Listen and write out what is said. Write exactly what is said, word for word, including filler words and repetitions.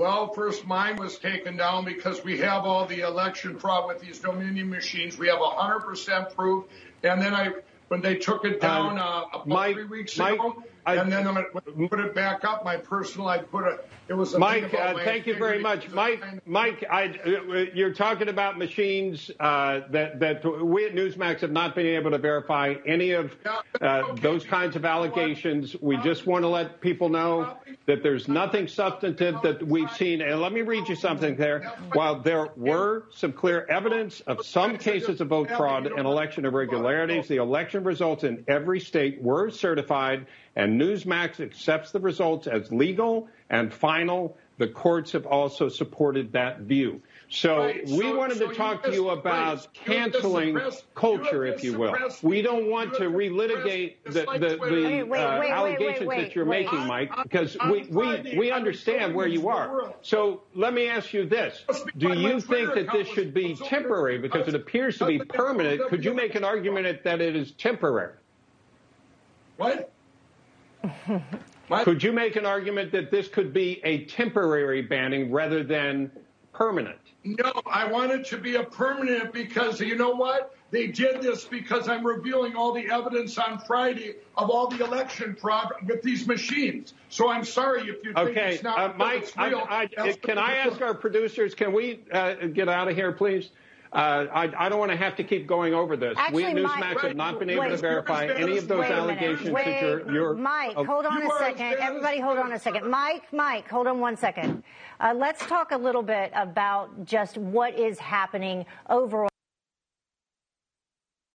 Well, first mine was taken down because we have all the election fraud with these Dominion machines. We have one hundred percent proof. And then I, when they took it down uh, about Mike, three weeks Mike, ago, I, and then when I put it back up, my personal, I put a, it was a Mike, uh, thank you very much. Mike, Mike, I, you're talking about machines uh, that, that we at Newsmax have not been able to verify any of uh, those kinds of allegations. We just want to let people know that there's nothing substantive that we've seen. And let me read you something there. While there were some clear evidence of some cases of vote fraud and election irregularities, the election results in every state were certified, and Newsmax accepts the results as legal and final. The courts have also supported that view. So right. we so, wanted so to talk you to you about canceling culture, if you will. We don't want to relitigate the, the, the wait, wait, uh, wait, allegations wait, wait, that you're wait. making, Mike, because we, we, we understand where you are. So let me ask you this. Do you think that this should be temporary because it appears to be permanent? Could you make an argument that it is temporary? What? Could you make an argument that this could be a temporary banning rather than permanent? No, I want it to be a permanent because you know what? They did this because I'm revealing all the evidence on Friday of all the election fraud with these machines. So I'm sorry if you think okay. it's not uh, Mike, it's real. I, I, can I ask our producers, can we uh, get out of here, please? Uh, I, I don't want to have to keep going over this. Actually, we at Newsmax Mike, have not been able wait, to verify any of those wait allegations wait, that you're... you're Mike, uh, hold on you a second. Everybody hold on a second. Mike, Mike, hold on one second. Uh, let's talk a little bit about just what is happening overall.